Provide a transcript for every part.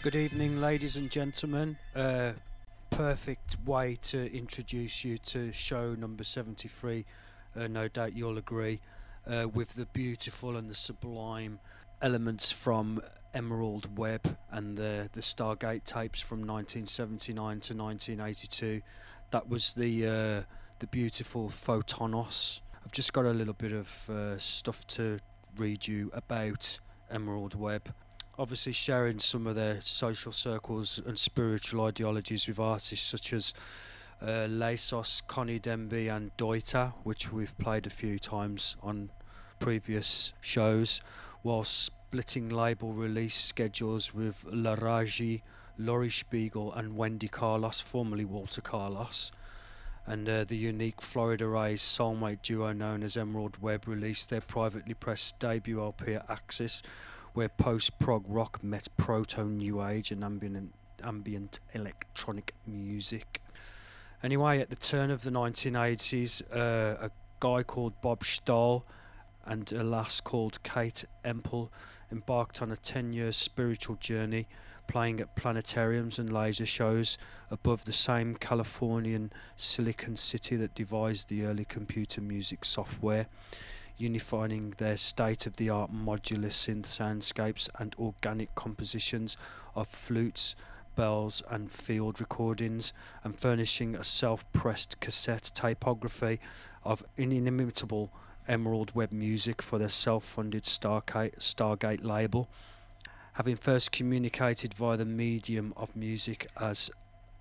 Good evening, ladies and gentlemen. Perfect way to introduce you to show number 73. No doubt you'll agree with the beautiful and the sublime elements from Emerald Webb and the Stargate tapes from 1979 to 1982. That was the beautiful Photonos. I've just got a little bit of stuff to read you about Emerald Webb. Obviously sharing some of their social circles and spiritual ideologies with artists such as Leisos, Connie Denby and Doita, which we've played a few times on previous shows, while splitting label release schedules with Laraji, Laurie Spiegel and Wendy Carlos, formerly Walter Carlos. And the unique Florida-raised soulmate duo known as Emerald Webb released their privately pressed debut LP at Axis, where post-prog rock met proto-new age and ambient electronic music. Anyway, at the turn of the 1980s, a guy called Bob Stahl and a lass called Kate Empel embarked on a 10-year spiritual journey, playing at planetariums and laser shows above the same Californian Silicon City that devised the early computer music software, unifying their state-of-the-art modular synth soundscapes and organic compositions of flutes, bells and field recordings, and furnishing a self-pressed cassette typography of inimitable Emerald Webb music for their self-funded Stargate label. Having first communicated via the medium of music as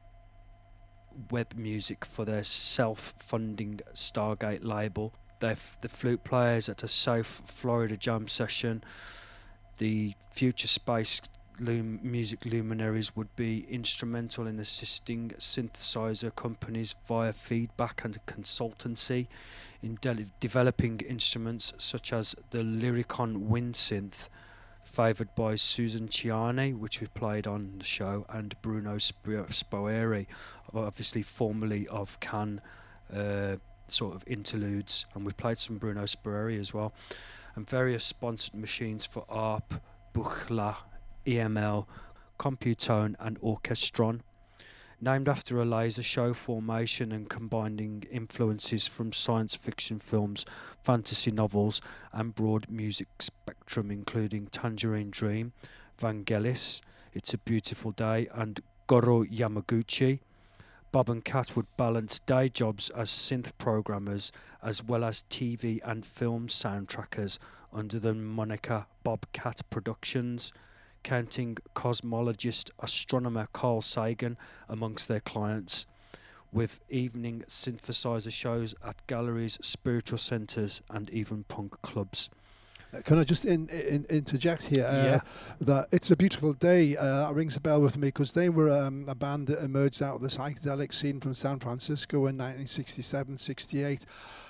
web music for their self-funding Stargate label, the flute players at a South Florida jam session, the future space music luminaries would be instrumental in assisting synthesizer companies via feedback and consultancy in developing instruments such as the Lyricon Wind Synth, favoured by Susan Ciani, which we've played on the show, and Bruno Spoeri, obviously formerly of Can sort of interludes, and we played some Bruno Spoeri as well, and various sponsored machines for ARP, Buchla, EML, Computone and Orchestron. Named after a laser show formation and combining influences from science fiction films, fantasy novels and broad music spectrum including Tangerine Dream, Vangelis, It's a Beautiful Day and Goro Yamaguchi, Bob and Cat would balance day jobs as synth programmers as well as TV and film soundtrackers under the moniker Bobcat Productions, counting cosmologist astronomer Carl Sagan amongst their clients, with evening synthesizer shows at galleries, spiritual centres and even punk clubs. Can I just interject here? Yeah. That It's a Beautiful Day rings a bell with me because they were a band that emerged out of the psychedelic scene from San Francisco in 1967-68.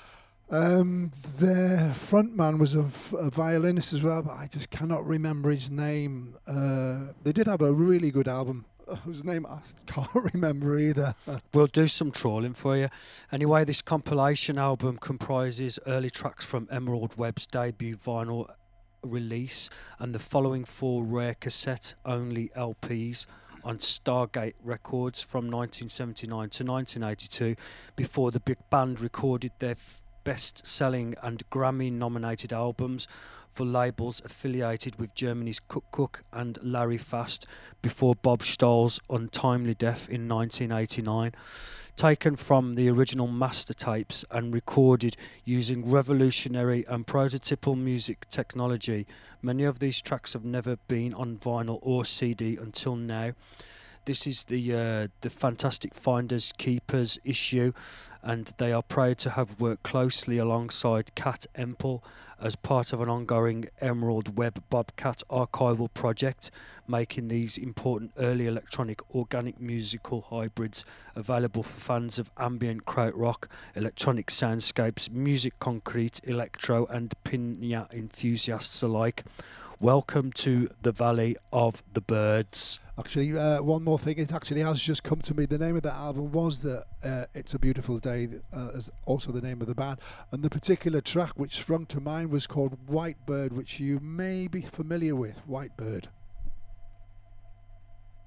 Their frontman was a violinist as well, but I just cannot remember his name. They did have a really good album whose name I can't remember either. We'll do some trawling for you. Anyway, this compilation album comprises early tracks from Emerald Webb's debut vinyl release and the following 4 rare cassette-only LPs on Stargate Records from 1979 to 1982, before the big band recorded their best-selling and Grammy-nominated albums for labels affiliated with Germany's Cook and Larry Fast before Bob Stahl's untimely death in 1989. Taken from the original master tapes and recorded using revolutionary and prototypal music technology, many of these tracks have never been on vinyl or CD until now. This is the Fantastic Finders Keepers issue, and they are proud to have worked closely alongside Kat Empel as part of an ongoing Emerald Webb Bobcat archival project, making these important early electronic organic musical hybrids available for fans of ambient krautrock, electronic soundscapes, music concrete, electro and piña enthusiasts alike. Welcome to the Valley of the Birds. Actually, one more thing, it actually has just come to me. The name of the album was It's a Beautiful Day, as also the name of the band. And the particular track which sprung to mind was called White Bird, which you may be familiar with. White Bird.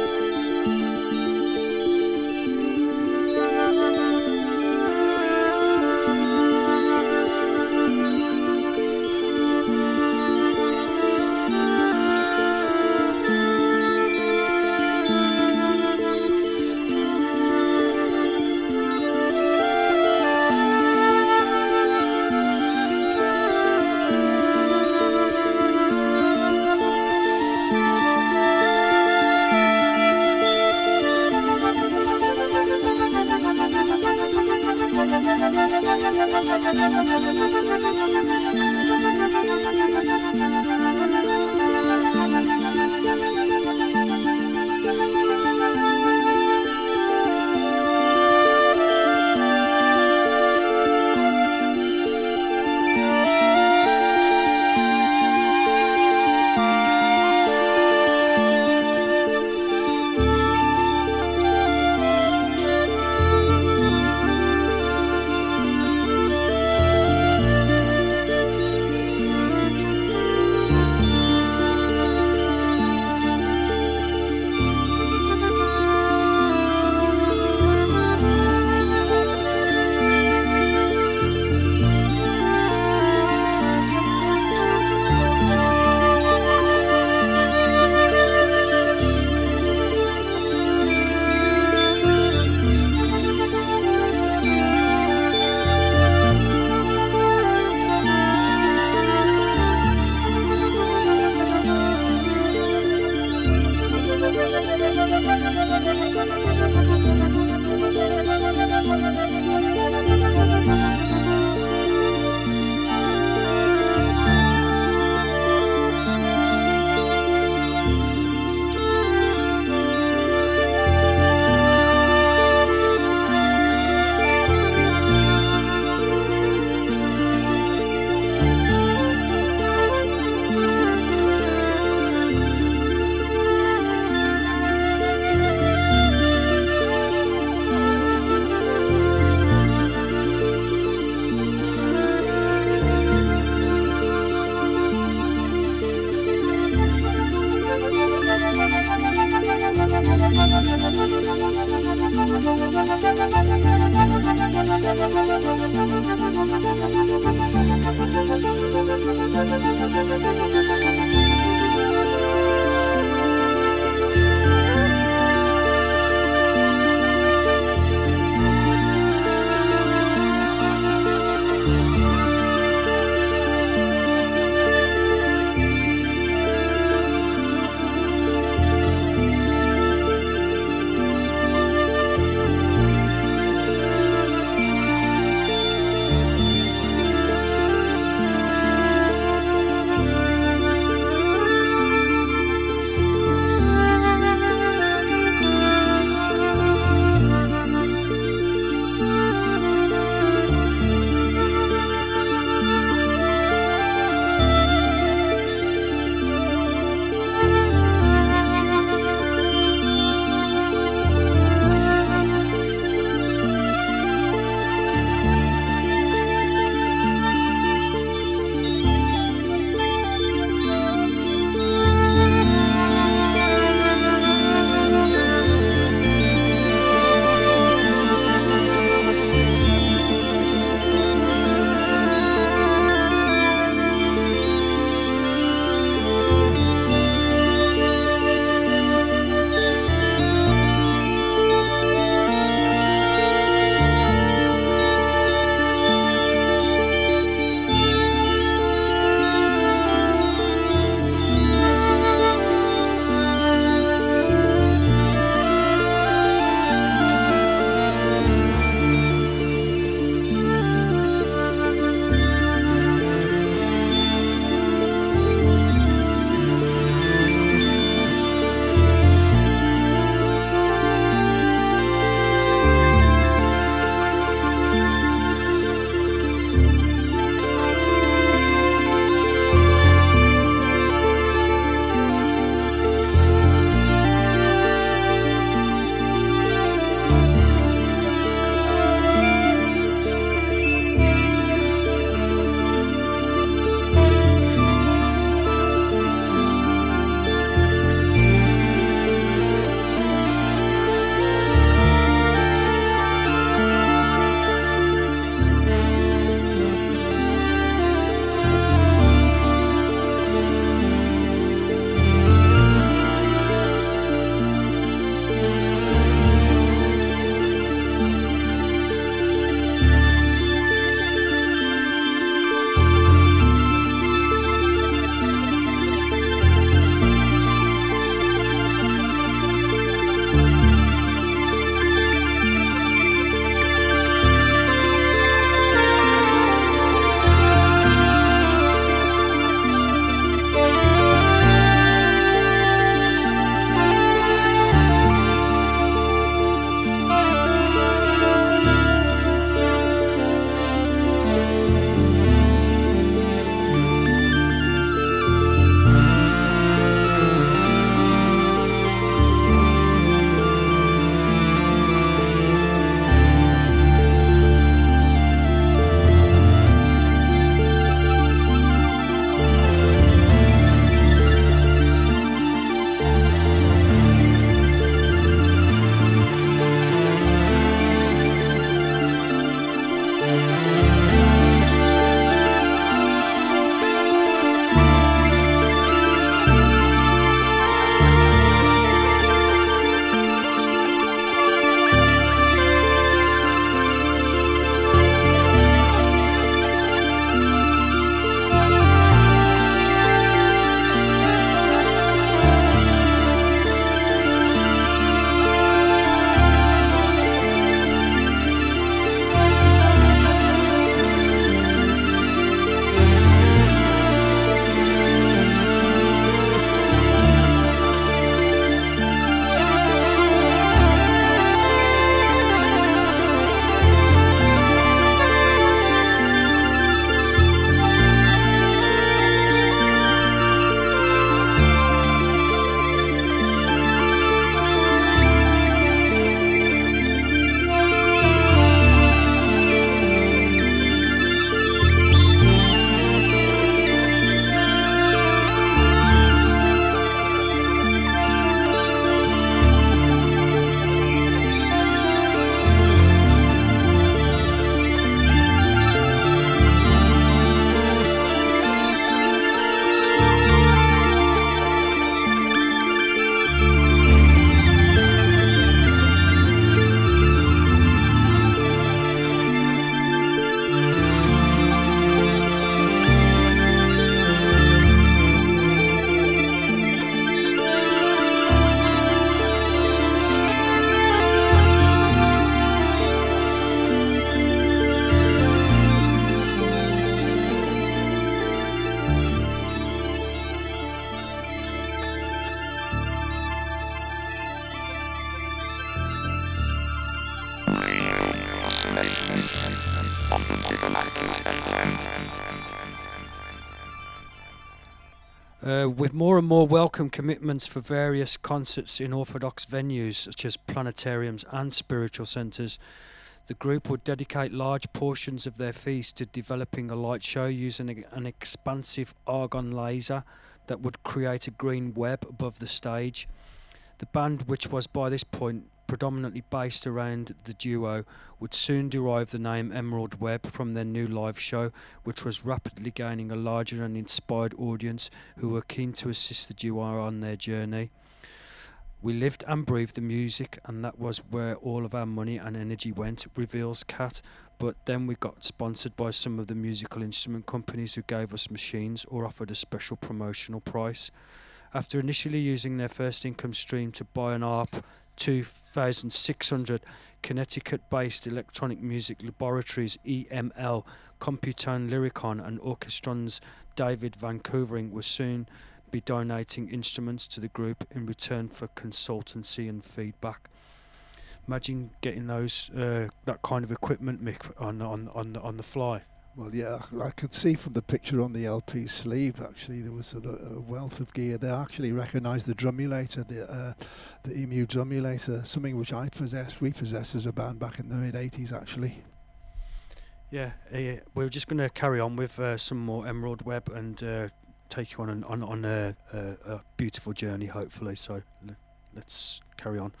With more and more welcome commitments for various concerts in Orthodox venues such as planetariums and spiritual centres, the group would dedicate large portions of their fees to developing a light show using an expansive argon laser that would create a green web above the stage. The band, which was by this point predominantly based around the duo, would soon derive the name Emerald Web from their new live show, which was rapidly gaining a larger and inspired audience who were keen to assist the duo on their journey. We lived and breathed the music, and that was where all of our money and energy went, reveals Kat. But then we got sponsored by some of the musical instrument companies who gave us machines or offered a special promotional price. After initially using their first income stream to buy an ARP 2600 Connecticut-based Electronic Music Laboratories EML Computone Lyricon and Orchestron's David Vancouvering was soon be donating instruments to the group in return for consultancy and feedback. Imagine getting those that kind of equipment, Mick, on the fly. Well, yeah, I could see from the picture on the LP sleeve, actually, there was a wealth of gear. They actually recognised the drumulator, the EMU drumulator, something which we possessed as a band back in the mid-80s, actually. Yeah, we're just going to carry on with some more Emerald Web and take you on a beautiful journey, hopefully. So let's carry on.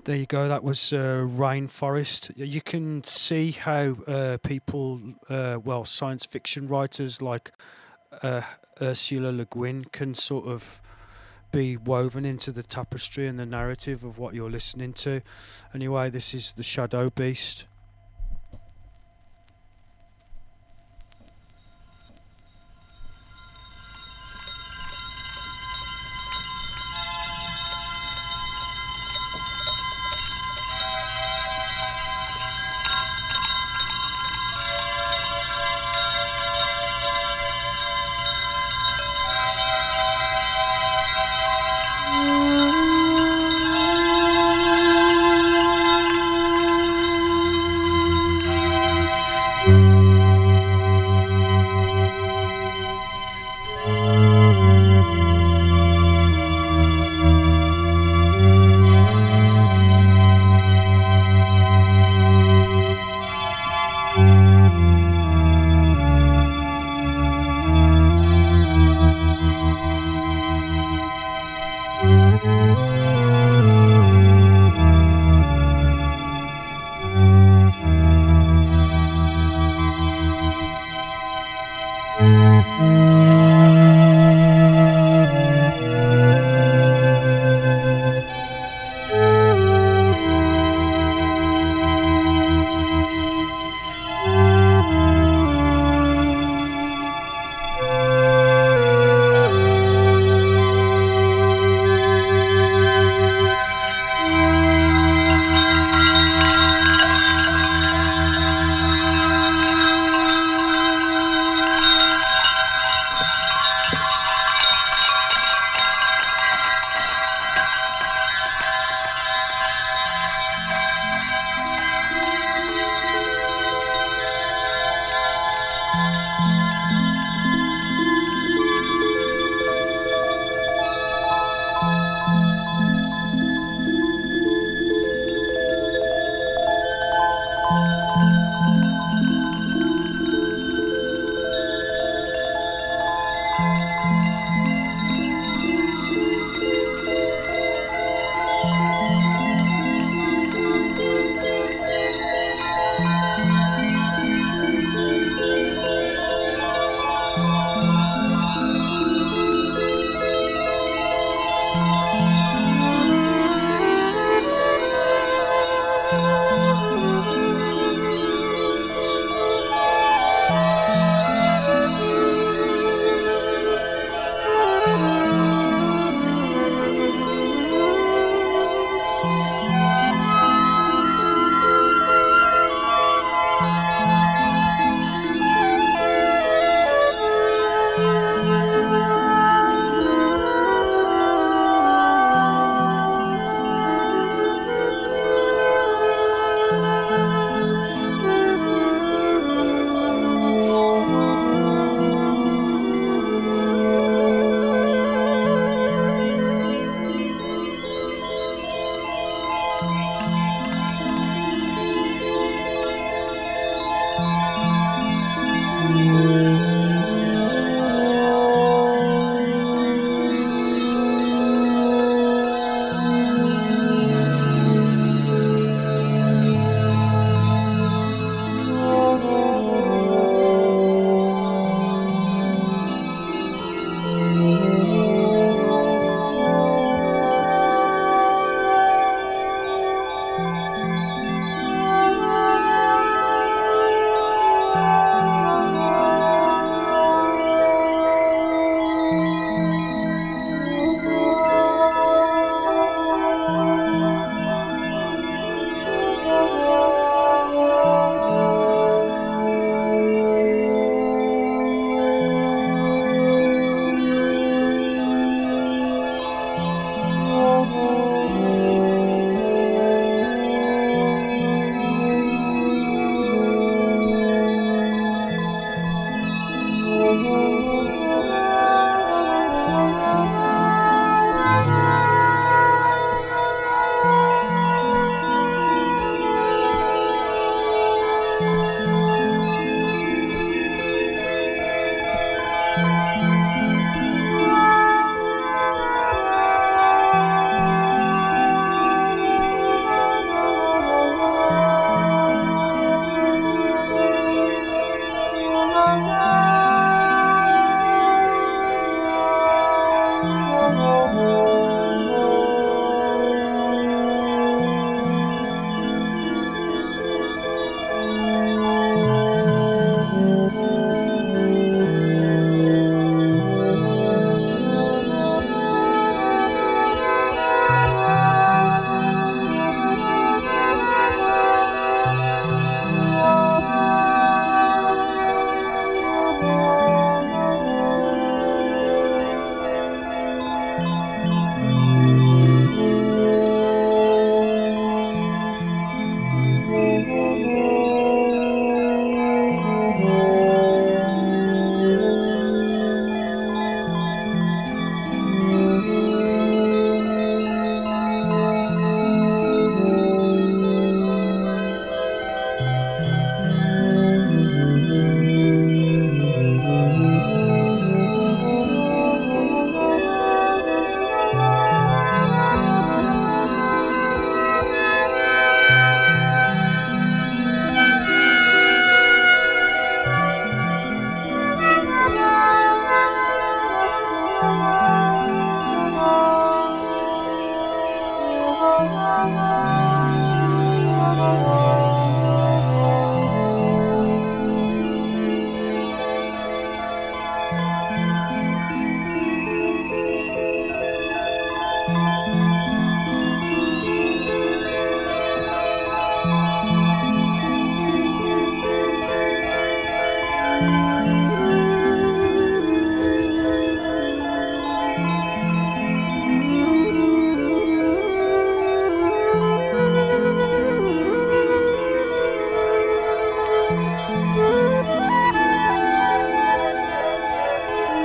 There you go. That was Rainforest. You can see how people, well, science fiction writers like Ursula Le Guin can sort of be woven into the tapestry and the narrative of what you're listening to. Anyway, this is The Shadow Beast.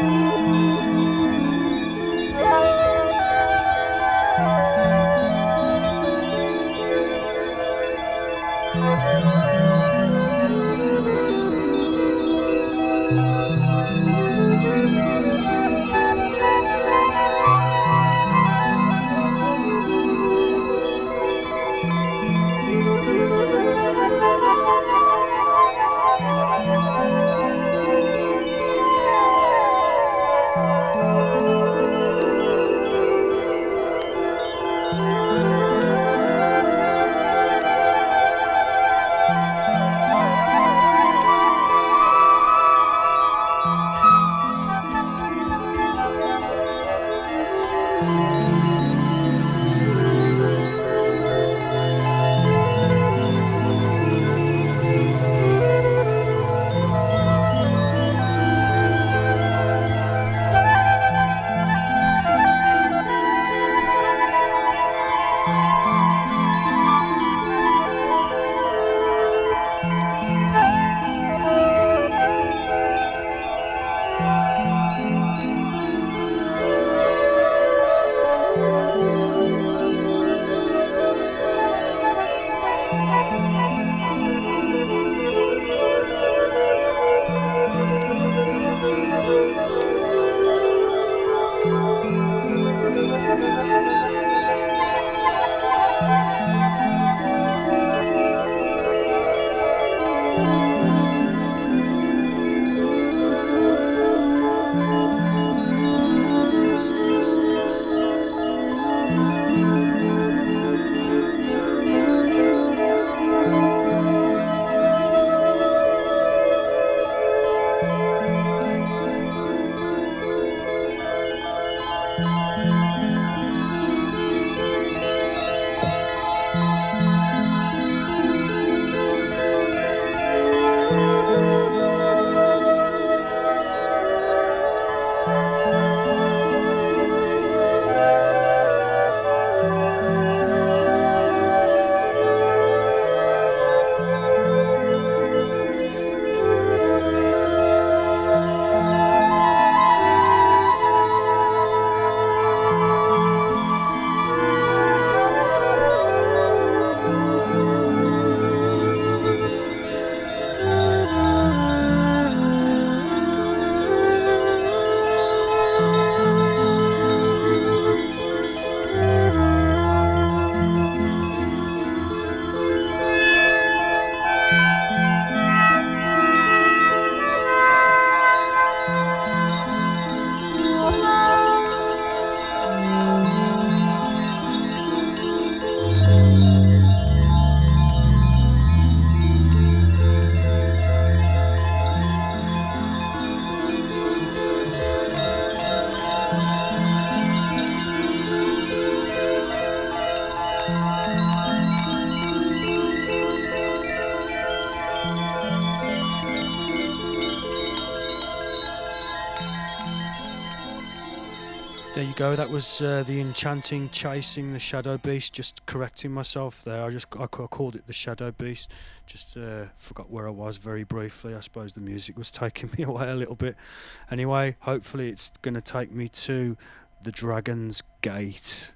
There you go. That was the Enchanting Chasing the Shadow Beast. Just correcting myself there. I called it the Shadow Beast. Just forgot where I was very briefly. I suppose the music was taking me away a little bit. Anyway, hopefully it's going to take me to the Dragon's Gate.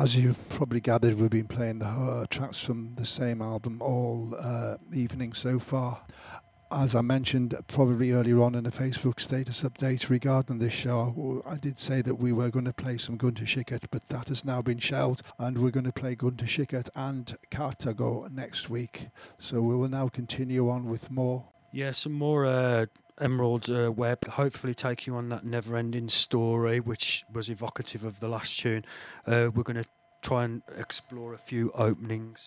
As you've probably gathered, we've been playing the tracks from the same album all evening so far. As I mentioned probably earlier on in a Facebook status update regarding this show, I did say that we were going to play some Gunter Schickert, but that has now been shelved, and we're going to play Gunter Schickert and Carthago next week. So we will now continue on with more. Yeah, some more Emerald Web, hopefully take you on that never-ending story, which was evocative of the last tune. We're going to try and explore a few openings.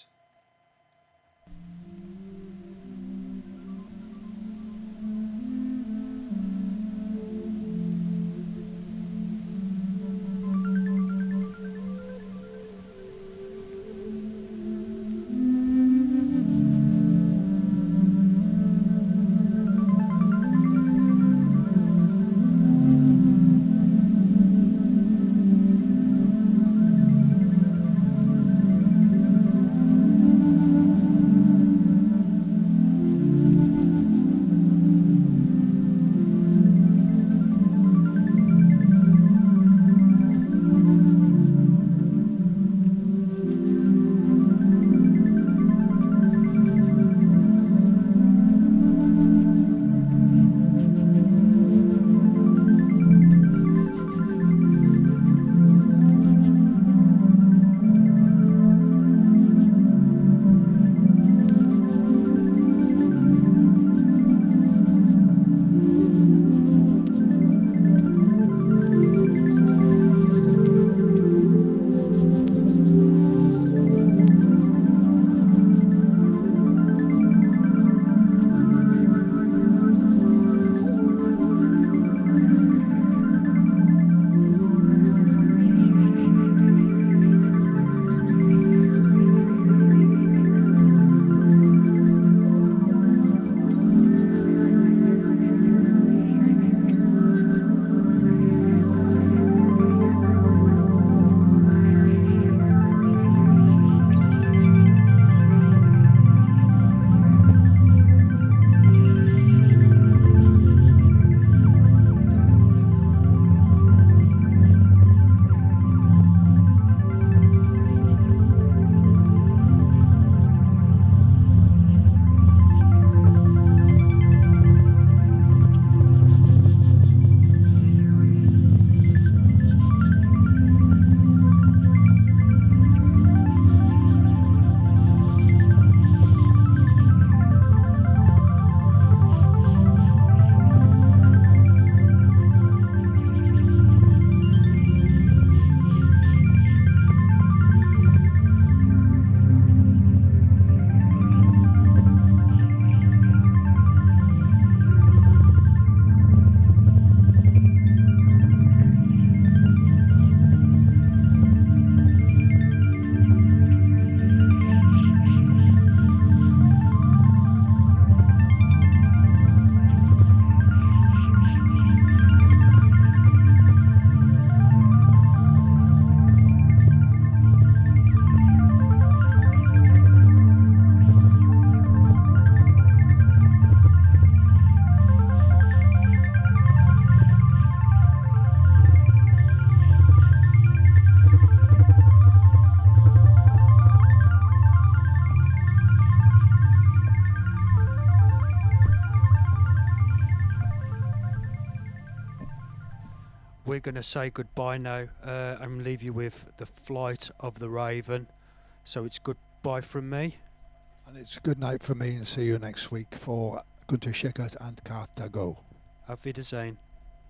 We're going to say goodbye now and leave you with The Flight of the Raven. So it's goodbye from me. And it's good night from me, and see you next week for Gunter Schickert and Carthago. Auf Wiedersehen.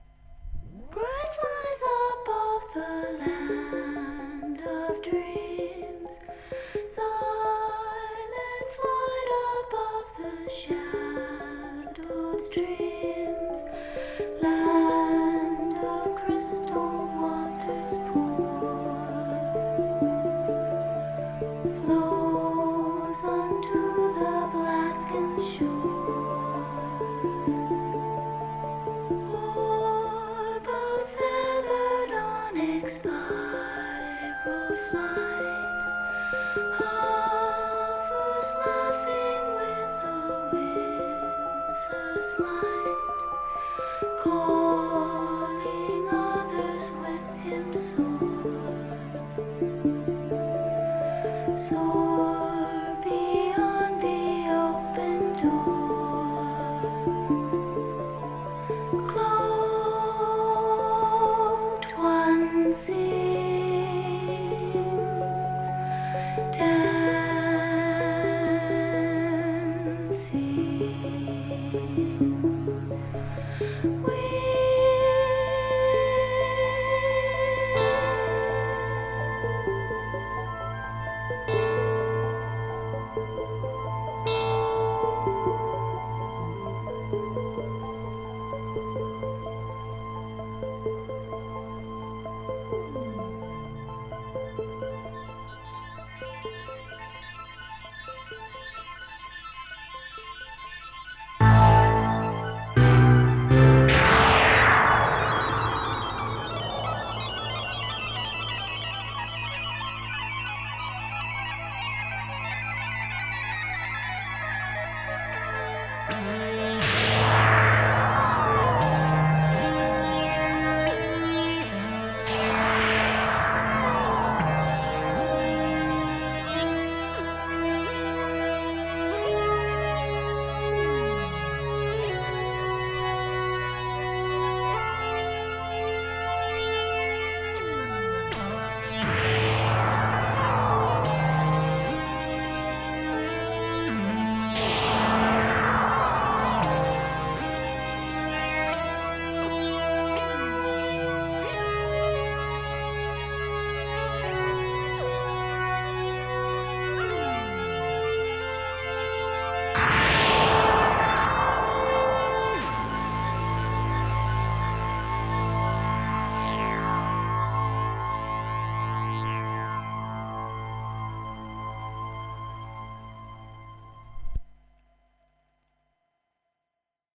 Bright flies above the land of dreams, silent flight above the shadowed streams, land of crystal waters pour, flows unto the blackened shore. soul.